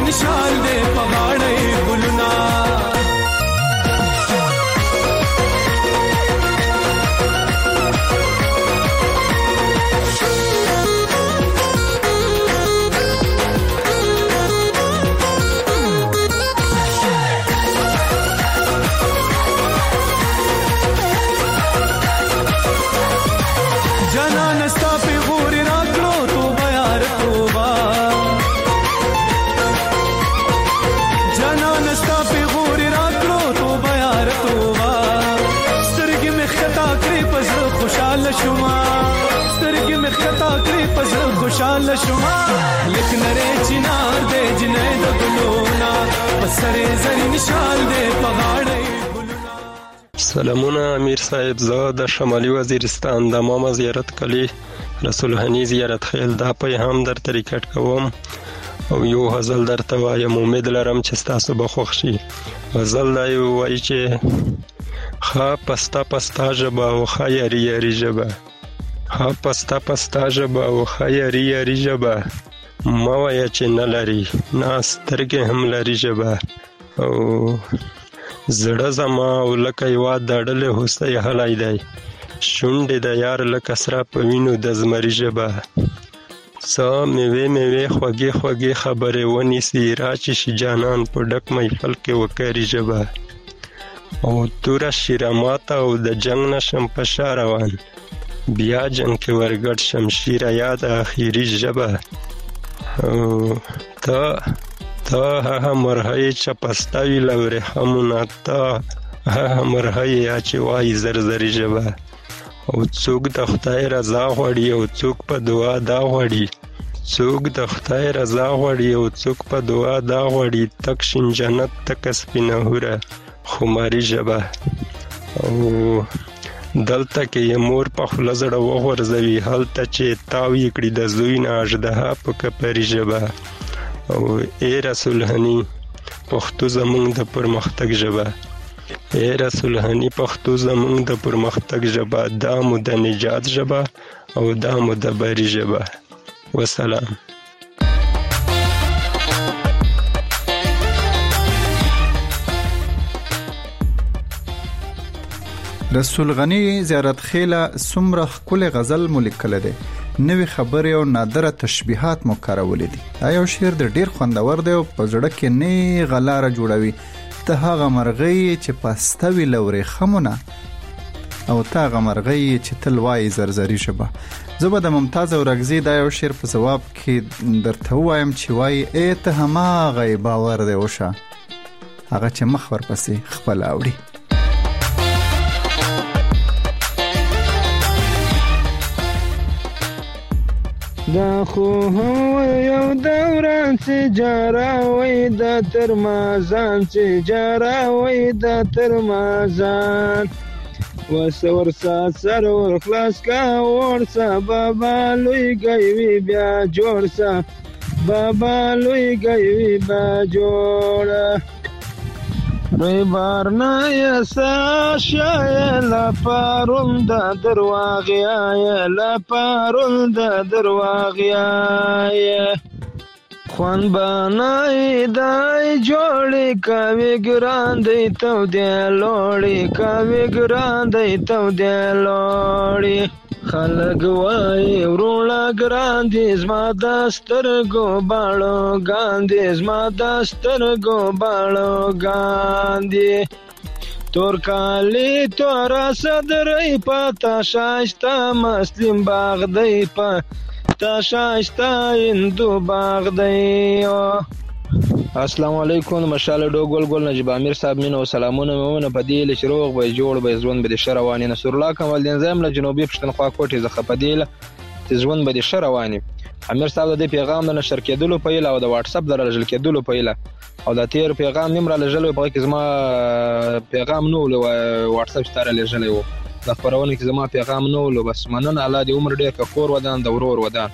نشال دې پغاړې ګلونا خوشاله شما لک نری چنار دې جنې د ګلونا پسره زری نشال دې پغاړې ګلونا. سلامونه امیر صاحب، زه د شمالي وزیرستان د ماما زیارت کلی رسول هنی زیارت خیل دا پیغام در طریقټ کوم او یو غزل درته وایم، امید لرم چې تاسو به خوښ شي. غزل دا وایي چې خا پستا پستا ژبه او خا یاري یاري ژبه، ها پستا پستا ژبه او ښه یاري یاري ژبه، مه وایه چې نه لري نه سترګې هم لري ژبه. او زړه زما او لکه یوه دړلې هوسۍ هلی دی، شونډې د یار لکه سره په وینو د زمري ژبه. څه میوې میوې خوږې خوږې خبرې ونیسي، راچې شي جانان په ډک محفل کې وکري ژبه. او توره شیره ماته او د جنګ نشم په شا روان، بیا جنگ کې ورګډ شمشیر یاد اخیری ژبه. او ته ته هغه مرغۍ چې پستوي له ورېښمونه، ته هغه مرغۍ چې وایي زرزري ژبه. او څوک د خدای رضا غواړي او څوک په دعا دا غواړي، څوک د خدای رضا غواړي او څوک په دعا دا غواړي، تک شین جنت تک سپینه هوره خماري ژبه. او دلته کې یې مور په خوله زړه وغورځوي، هلته چې تاو یې کړي د زوی نه اژدها په کپري ژبه. او ای رسول هني پښتو زموږ د پرمختګ ژبه، ای رسول هني پښتو زموږ د پرمختګ ژبه، دا مو د نجات ژبه او دا مو د بري ژبه. وسلام. رسول غنی زیارت خیله سمره ښکلی غزل مو لیکلی دی، نوې خبرې او نادره تشبیهات مو کارولي دي. دا یو شعر د ډیر خوندور دی او په زړه کې نیغه لاره جوړوي. ته هغه مرغۍ چې پسته وي له ورېښمونه، او ته هغه مرغۍ چې تل وایي زرزري ژبه. زه به د ممتاز اورکزي دا یو شعر په ځواب کې درته ووایم چې وایي ای ته هماغه باور دی اوشه، هغه چې مخ ورپسې خپل اوړي. دا خو هو یو دوران چې جارا وای د تر مازان چې جارا وای د تر مازان وسور سات سر ور خلاص کا ورسا بابا لوی گئی بیا جوړ سا بابا لوی گئی بیا جوړ ریبارنا یسا شای لا پارون د درواغیا لا پارون د درواغیا خوان بنای دای جوړی کوي ګران دی تو دی لوړی کوي ګران دی تو دی لوړی خلک وای ورونه ګران دي زما د سترګو باڼو ګاندي زما د سترګو باڼو ګاندي تور کالی تور صدرې پتا شایسته مسلم باغ دی پتا شایسته هندو باغ دی. السلام علیکم مشاله ډو ګل ګل نجیب امیر صاحب مینه او سلامونه مونه په دې لشروغ به جوړ به ژوند به شرواني نصر الله کمال دین زم له جنوبي پښتونخوا کوټه زخه په دې چې ژوند به شرواني. امیر صاحب د پیغام نه نشر کېدلو په اله او د واتس اپ درجل کېدلو په اله او د تیر پیغام نمبر لجلو په کې زما پیغام نو له واتس اپ ستاره لجلې وو د خبرونه کې زما پیغام نو له بس مننه الله دې عمر ډېر کور ودان د ورور ودان.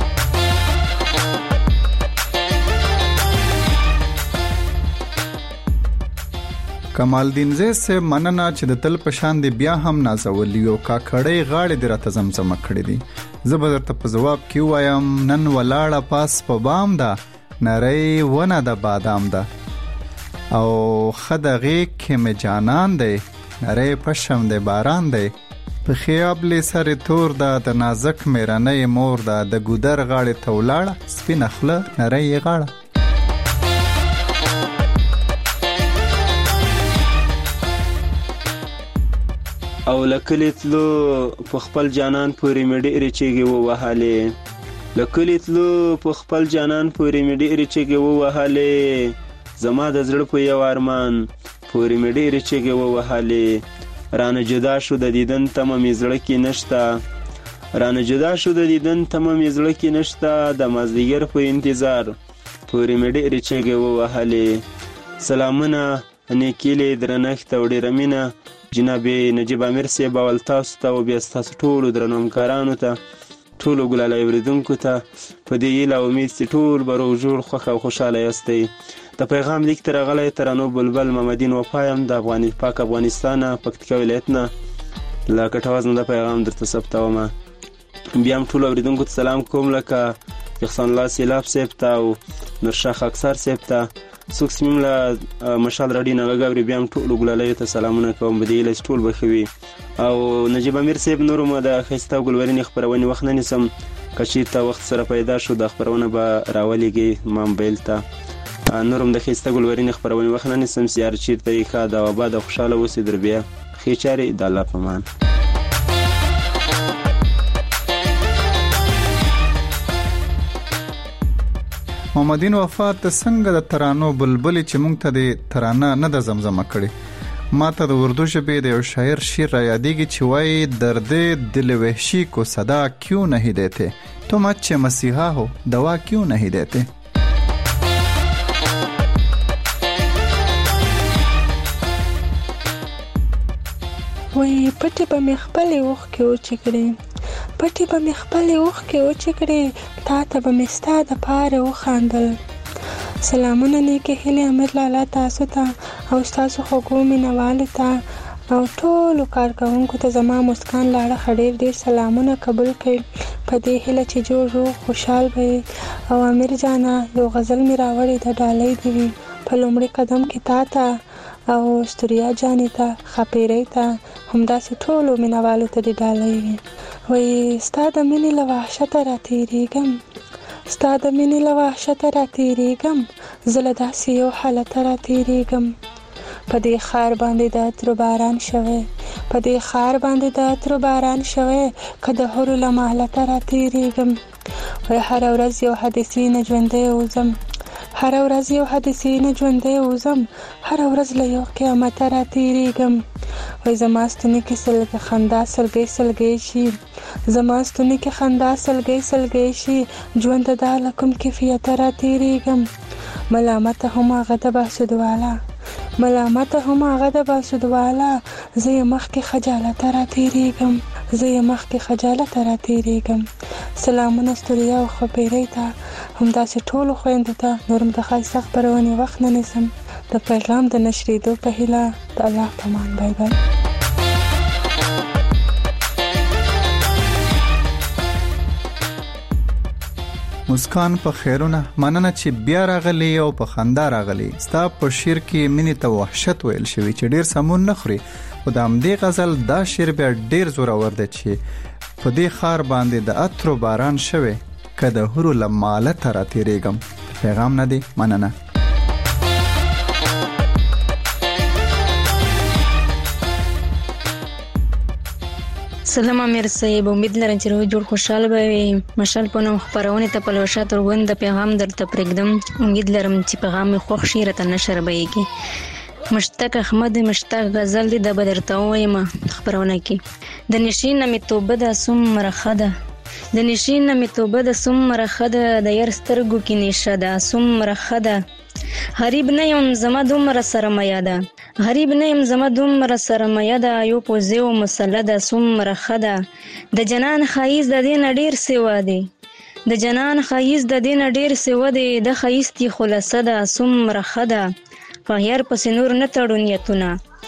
کمال دین زه سه مننه چې د تل پشان دی بیا هم نازولی او کا کړې غاړې د راته زمزمه کړې دي. زه به درته په جواب کې وایم نن ولاړه پاس په بام ده نری ونه د بادام ده او خدغه کې می جانان دی نری پشم دی باران دی په خیابل سر تور ده د نازک میرانه مور ده د ګودر غاړه تولاړه سپین خله نری غاړه او لکلی تلو په خپل جانان پورې مې ډېرې چیغې ووهلې لکلی تلو په خپل جانان پورې مې ډېرې چیغې ووهلې زما د زړه په یو ارمان پورې مې ډېرې چیغې ووهلې رانه جدا شو د دیدن تمه مې زړه کې نشته رانه جدا شو د دیدن تمه مې زړه کې نشته د مازدیګر په انتظار پورې مې ډېرې چیغې ووهلې سلامونه نیکیلې درنښت او ډېره مینه جناب نجیب امیر صاحب اول تاسو ته او بیا ستاسو ټولو درنو همکارانو ته ټولو ګلالۍ اورېدونکو ته په دې هیله او امید چې ټول به روغ جوړ خوښ او خوشحاله یاستئ د پیغام لیک ته راغلی ترانو بلبل محمدین وفا یم د افغاني پاک افغانستان پکتیکا ولایت نه له کټواز نه د پیغام درته ثبتومه بیا هم ټولو اورېدونکو ته سلام کوم لکه احسان الله سیلاب صاحب ته او نورشاه خاکسار صاحب ته څوک چې مې له مشال راډیو نه غږ اوري بیا هم ټولو ګلالیو ته سلامونه کوم په دې هیله چې ټول به ښه وي او نجیب امیر صاحب نور مو د ښایسته او ګلورینې خپرونې وخت نه نیسم که چېرته وخت سره پیدا شو دا خپرونه به راولېږي ما موبایل ته نور هم د ښایسته ګلورینې خپرونې وخت نه نیسم چې هر چېرته یې ښه او اباد او خوشحاله اوسئ در بیا ښې چارې د الله په امان محمدین وفات د څنګه د ترانو بلبلی چې مونږ ته د ترانه نه د زمزمه کړي ما ته د اردو ژبې د یو شاعر شعر را یادېږي چې وایي درد دل وحشی کو صدا کیوں نہیں دیتے تم اچھے مسیحا ہو دوا کیوں نہیں دیتے وایي پټې به مې خپلې اوښکې وچکړې پټې به مې خپلې اوښکې وچکړې تا ته به مې ستا دپاره وخاندل سلامونه نیکې هیلې امیر لالا تاسو ته او ستاسو خوږو مینهوالو ته او ټولو کارکوونکو ته زما مسکان لاړه ښه ډېر ډېر سلامونه قبول کړئ په دې هیله چې جوړ روغ خوشحال به او امیر جانه یو غزل مې راوړې ده ډالۍ دې وي په لومړي قدم کې تا ته او ستوریا جانې ته ښاپیرۍ ته همداسې ټولو مینهوالو ته دې ډالۍ وي وایي ستا د مینې له وحشته راتېرېږم ستا د مینې له وحشته راتېرېږم زه له داسې یو حالته راتېرېږم په دې ښار باندې د عطرو باران شوی په دې ښار باندې د عطرو باران شوی که د حورو له محلته راتېرېږم وایي هره ورځ یو حادثې نه ژوندی وځم هره ورځ یو حادثې نه ژوندی وځم هره ورځ له یو قیامته راتېرېږم وای زما ستوني کې سلګۍ خندا سلګۍ سلګۍ شي زما ستوني کې خندا سلګۍ سلګۍ شي ژوند دا له کوم کیفیته راتېرېږم ملامته هم هغه د باسودواله ملامته هم هغه د باسودواله زه یې مخکې خجالته راتېرېږم زه یې مخکې خجالته راتېرېږم سلامونه ستوریا او خپیرۍ ته همداسې ټولو خویندو ته نور هم د ښایسته خپرونې وخت نه نیسم د پیغام د نشرېدو په هیله د الله په امان بای بای مسکان په خیرونه مننه چې بیا راغلی او په خندا راغلی ستا په شعر کې مینې ته وحشت ویل شوی چې ډیر سمون نه خوري خو د همدې غزل دا شعر بیا ډیر زورور دی چې په دې ښار باندې د عطرو باران شوی که د حورو له محلته راتېرېږم پیغام نه دی مننه سلام امیر صاحب امید لرم چې روغ جوړ خوشاله به مشال په نوم خپرونې ته په لوشا ترغون د پیغام درته پرېږدم امید لرم چې پیغام مې خوښ شي راته نشر به یې مشتاق احمد مشتاق غزل دی د بدرته وایم خبرونه کې د نشین مې توبه د سوم مرخده د نشین مې توبه د سوم مرخده د ير سترګو کې نشه ده سوم مرخده غریب نه یم زما دومره سرمایه ده غریب نه یم زما دومره سرمایه ده یو پوزیو مسله ده سومره ښه ده د جنان ښایست د دې نه ډېر سوه دی د جنان ښایست د دې نه ډېر سوه دی د ښایست یې خلاصه ده سومره ښه ده په هر پسې نور نه تړو نیتونه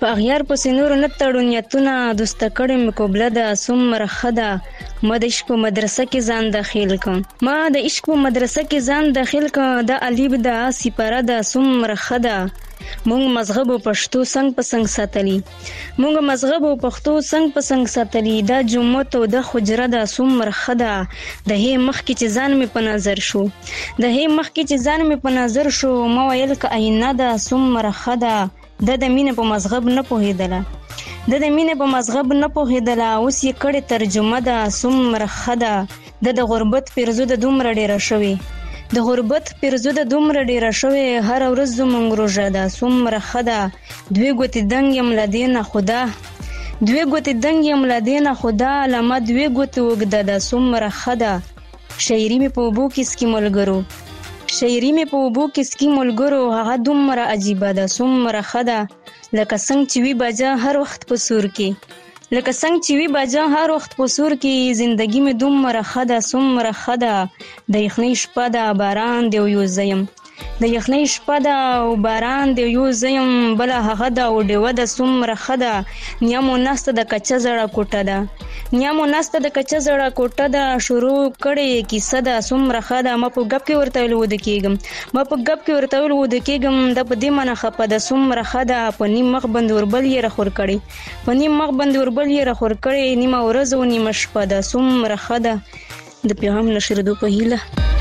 په اغیار پسې نور نه تړو نیتونه دوسته کړې مې قبله ده څومره ښه ده ما د عشق په مدرسه کې ځان داخل کړم ما د عشق په مدرسه کې ځان داخل کړم دا الف ده سپاره ده څومره ښه ده مونږ مذهب او پښتو څنګ په څنګ ساتلی مونږ مذهب او پښتو څنګ په څنګ ساتلی دا جمعه او د حجره ده څومره ښه ده د هي مخ کې چې ځان مې په نظر شو د هي مخ کې چې ځان مې په نظر شو ما ویل ک عینه ده څومره ښه ده د د مینې په مذهب نه پوهېدله د د مینې په مذهب نه پوهېدله اوس یې کړې ترجمه ده څومره ښه ده د د غربت پیرزو د دومره ډېره شوې د غربت پیرزو د دومره ډېره شوې هره ورځ زموږ روژه ده څومره ښه ده دوې ګوتې دنګ یم له دې نه خدا دوې ګوتې دنګ یم له دې نه خدا له ما دوې ګوتې اوږده ده څومره ښه ده شاعري مې په اوبو کې سکي ملګرو شاعري مې په اوبو کې سکي ملګرو هغه دومره عجیبه ده څومره ښه ده لکه څنګه چې وي باجا هر وخت په سور کې لکه څنګه چې وي باجا هر وخت په سور کې زندگی مې دومره ښه ده څومره ښه ده د یخنۍ شپه ده باران دی او یو زه یم د یخنۍ شپه ده او باران دی یو زه یم بله هغه ده او ډیوه ده څومره ښه ده نیا مو ناسته د کچه زړه کوټه ده نیا مو ناسته د کچه زړه کوټه ده شروع کړې کیسه ده څومره ښه ده ما په ګپ کې ورته ویل وده کېږم ما په ګپ کې ورته ویل وده کېږم دا په دې معنی خفه ده څومره ښه ده په نیم مخ باندې وربل یې راخور کړی په نیم مخ باندې وربل یې راخور کړی نیمه ورځ او نیمه شپه ده څومره ښه ده د پیغام نشریدو په هیله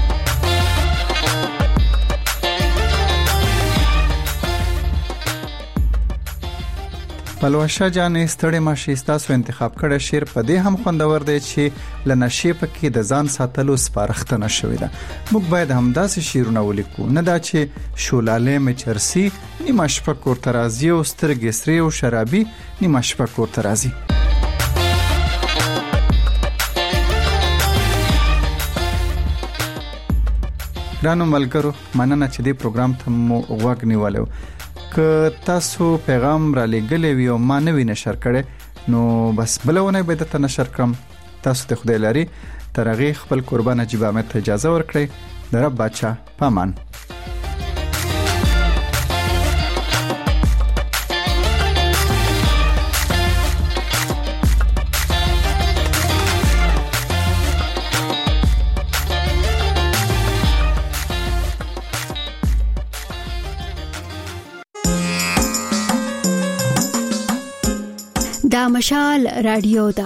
پلوشه جانې ستړې ماشي ستاسو انتخاب کړه شعر په دې هم خوندور دی چې لنشي پکې د ځان ساتلو سپارښتنه شوې ده موږ باید همداسې شعرونه ولیکو نه دا چې شولاله مې چرسي نیمه شپه کور ته راځي او سترګې سرې او شرابي نیمه شپه کور ته راځي ګرانو ملګرو مننه چې دې پروګرام ته مو غوږ نیولی که تاسو پیغام را لګلې وي او ما نه وی نشر کړي نو بس بلونه به د نشر کړم تاسو ته خدای لري ترغه خپل قربان جیب احمد ته اجازه ورکړئ د رب بچا پامان دا مشال رادیو دا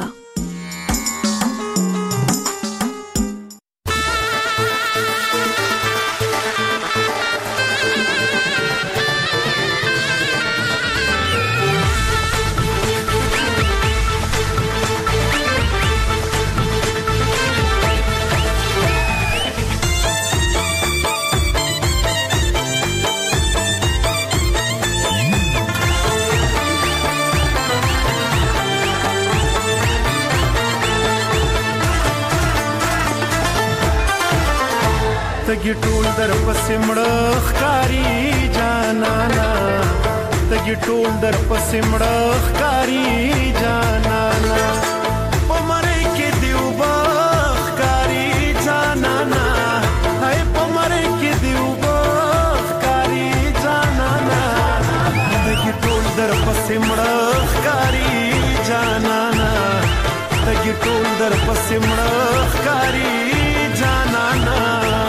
تګي ټول در پسې مړخ کاری جانانا تګي ټول در پسې مړخ کاری جانانا پمره کې دیو باخ کاری جانانا هاي پمره کې دیو باخ کاری جانانا تګي ټول در پسې مړخ کاری جانانا تګي ټول در پسې مړخ کاری جانانا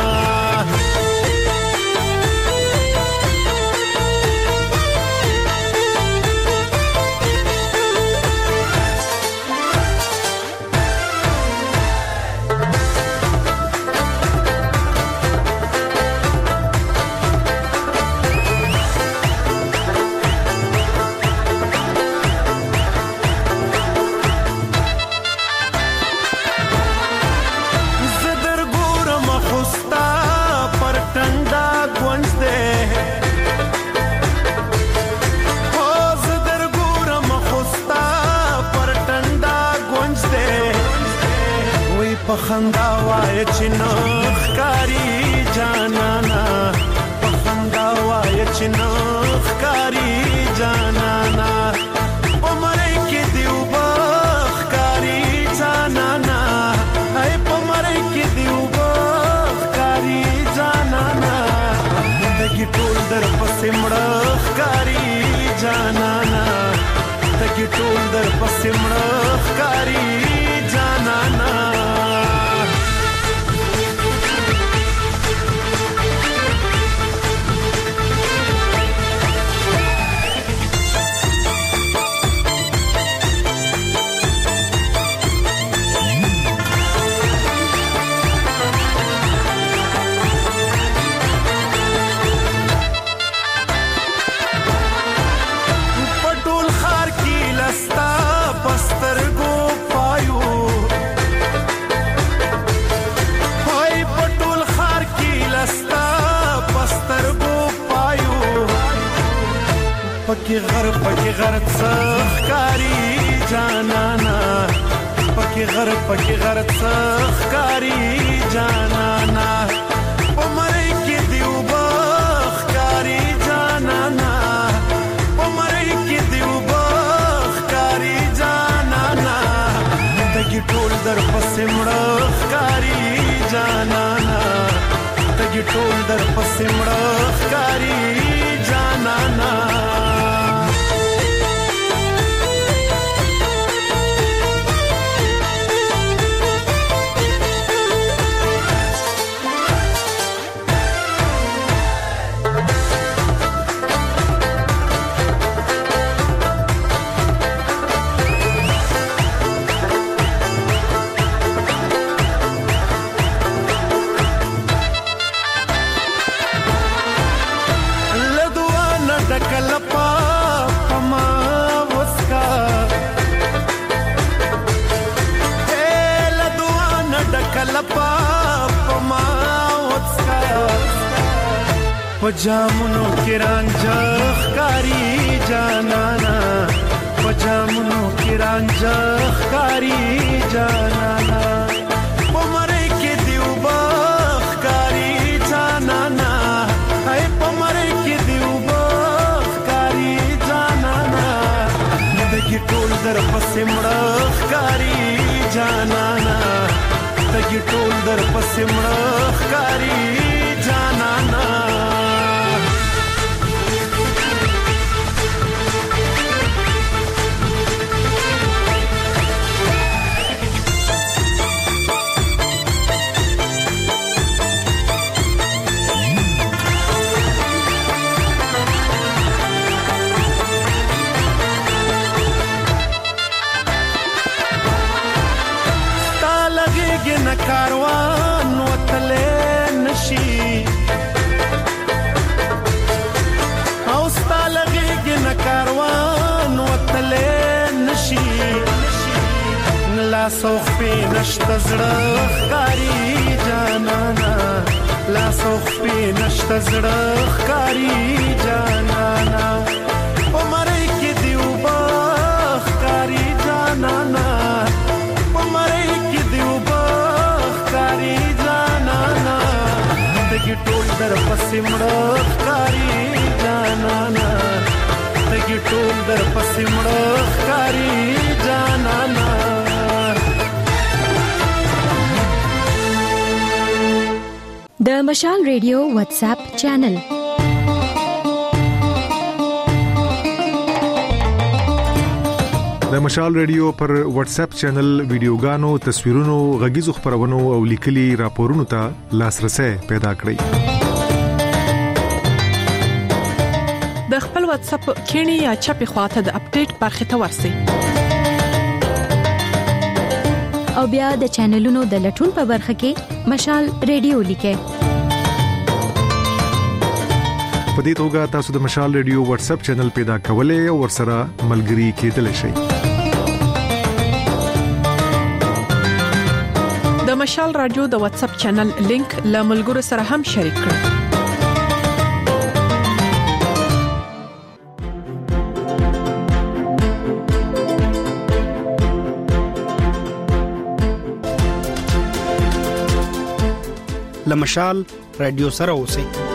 پخندا وای چې نخ کاری جانانا پخندا وای چې نخ کاری جانانا پمره کې دیو باخ کاری جانانا هاي پمره کې دیو باخ کاری جانانا دګي ټول در پسې مړخ کاری جانانا دګي ټول در پسې مړه ښکاری جانانا پکی غر پکی غر څخکاری جانانا پکی غر پکی غر څخکاری جانانا پمړی کې دیو بخکاری جانانا پمړی کې دیو بخکاری جانانا دګی ټول در پسې مړخکاری جانانا دګی ټول در پسې مړخکاری جانانا पजामुनो के रांझा कारी जानाना पजामुनो के रांझा कारी जानाना पमरे के दिउबा कारी जानाना है पमरे के दिउबा कारी जानाना दगी टोल दर पसे मड़ा कारी जानाना दगी टोल दर पसे मड़ा कारी जानाना کاروان وتلې نشي او ستالګي نه کاروان وتلې نشي لا سوخ په نشته زړه ښکاری جانانا لا سوخ په نشته زړه ښکاری جانانا عمرې کې دیو با ښکاری جانانا عمرې کې دیو دګي ټول در پسې مړه ښکاری جانانا دګي ټول در پسې مړه ښکاری جانانا د مشال ریډیو واتس اپ چینل د مشال ریډیو پر واتس اپ چینل ویډیوګانو تصویرونو غږیزو خبرونو او لیکلي راپورونو ته لاسرسي پیدا کړئ د خپل واتس اپ کینی یا چپی خواته د اپډیټ برخه ته ورسئ او بیا د چینلونو د لټون په برخه کې مشال ریډیو لیکئ په دې توګه تاسو د مشال ریډیو واتس اپ چینل پیدا کولای او ورسره ملګري کېدلی شئ د مشال رادیو د واتس اپ چینل لینک له ملګرو سره هم شریک کړئ له مشال رادیو سره اوسئ